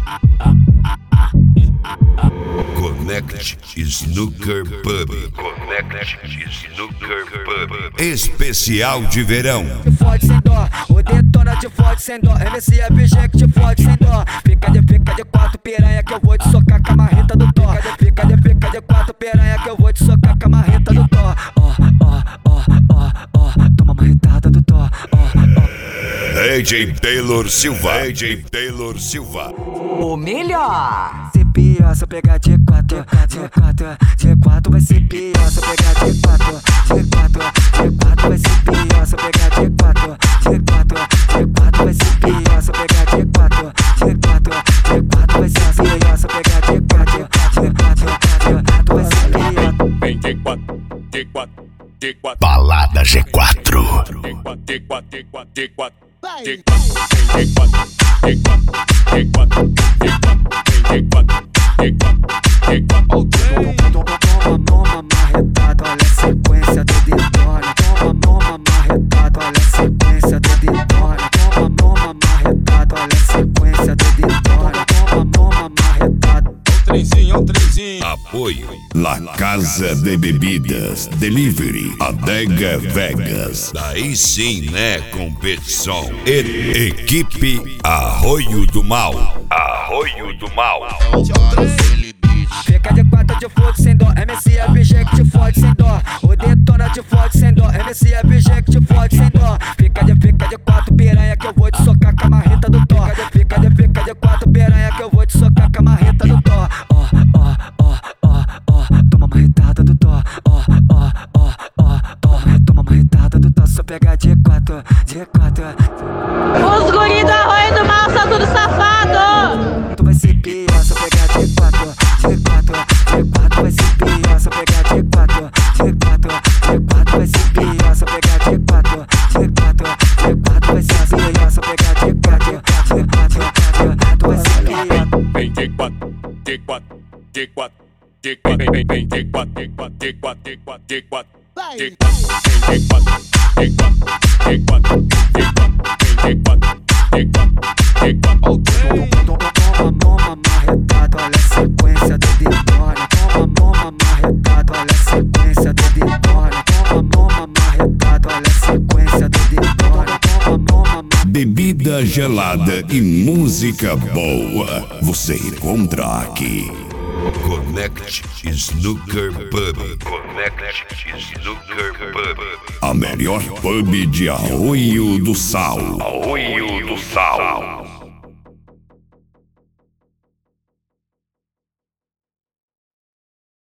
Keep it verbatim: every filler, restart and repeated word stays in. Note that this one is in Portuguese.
Connect Snooker Pub. Connect Snooker Pub. Especial de verão. De fode sem dó, o detona de fode sem dó. M C F G que te fode sem dó. Fica de fica de quatro piranha que eu vou te socar com a marreta do Thor. Fica de fica de quatro piranha que eu vou te socar com a marreta do Thor. Ó, ó, ó, ó, ó, toma marretada do Thor. Ó, ó. D J Taylor Silva. D J Taylor Silva. O melhor. Se pior, se eu pegar de quatro, de quatro, de quatro vai ser pior. Se eu pegar de quatro, de quatro, de quatro vai ser pior. Se eu pegar de quatro, de quatro, de quatro vai ser pior. Se eu pegar de quatro, de quatro, de quatro vai ser pior. Se eu pegar de quatro, de quatro, de quatro vai ser pior. Vem de quatro, de quatro, de quatro. Balada G quatro. De quatro, de quatro, de quatro, de quatro. De quatro, vem de quatro, de quatro, de quatro, de quatro, vem de quatro, de quatro, de quatro. Toma, toma, marretado, olha a sequência do detona. Toma, toma, marretado, olha a sequência do detona. Toma, toma, marretado, olha a sequência do detona. Toma, toma, marretado. Trenzinho, um trenzinho. Apoio La Casa de Bebidas Delivery Adega Vegas. Daí sim, né, competição. E equipe Arroio do Mal. Arroio do Mal. Fica de quatro de fode sem dó. M C F G que te fode sem dó. O detona te fode sem dó. M C F G que te fode sem dó. Fica de fica de quatro piranha que eu vou te socar com a marreta do Thor. Fica de fica de quatro piranha que eu vou te socar com a marreta do Thor. Ó, ó, ó, ó, ó, toma marretada do Thor. Ó, ó, ó, ó, toma, toma marretada do Thor. Se eu pegar de quatro, de quatro. Os guri do Arroio do Mal são tudo safado. Tu vai ser pior se eu pegar de quatro, de quatro, de quatro vai ser pior se eu pegar de quatro, de quatro, de quatro vai ser pior se eu pegar de quatro, de quatro, de quatro vai ser pior se eu pegar de quatro, de quatro, de quatro vai ser pior. Vem de quatro, de quatro, de quatro, de quatro, vem, vem de quatro, de quatro, de quatro, de quatro, de quatro, de quatro, vem de quatro, de quatro, de quatro, de quatro, vem de quatro, de quatro, de quatro. Toma, toma, marretado, olha a sequência do detona. Toma, toma, marretado, olha a sequência do detona. Toma, toma, marretado, olha a sequência do detona. Toma, toma, Bebida gelada e música boa. Você encontra aqui. Connect Snooker Pub. Connect Snooker Pub. A melhor pub de Arroio do Sal. Arroio do Sal.